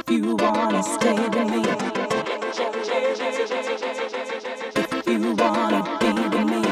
you wanna stay with me, if you wanna be with me.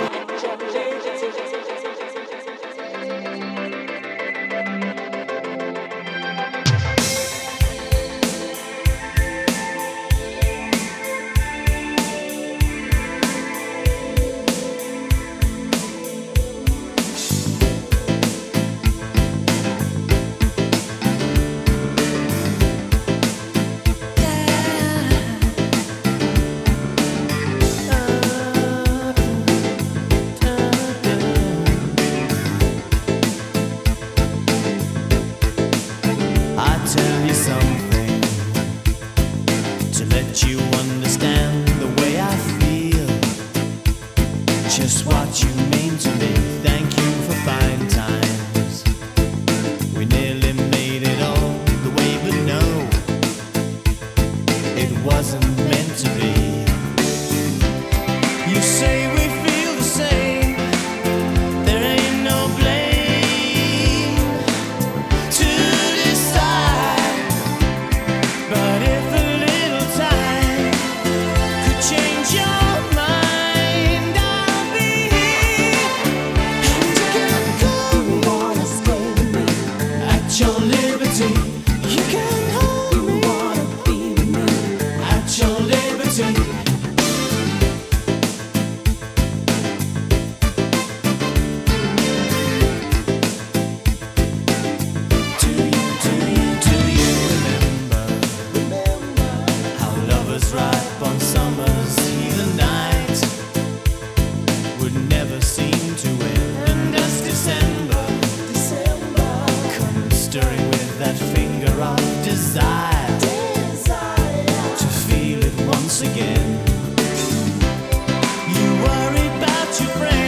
Tell you something to let you understand the way I feel, just what you mean to me. Thank you for fine times. We nearly made it all the way, but no, it wasn't meant to be. You say we feel the same, there ain't no blame to decide. But if a little time could change your mind, I'll be here. And you can come. You wanna stay with me, At your liberty. You can hold you me. wanna be with me. At your liberty. Do you remember how lovers ripe on summer's heathen night would never seem to end? And as December comes stirring with that finger of desire to feel it once again, you worry about your friends.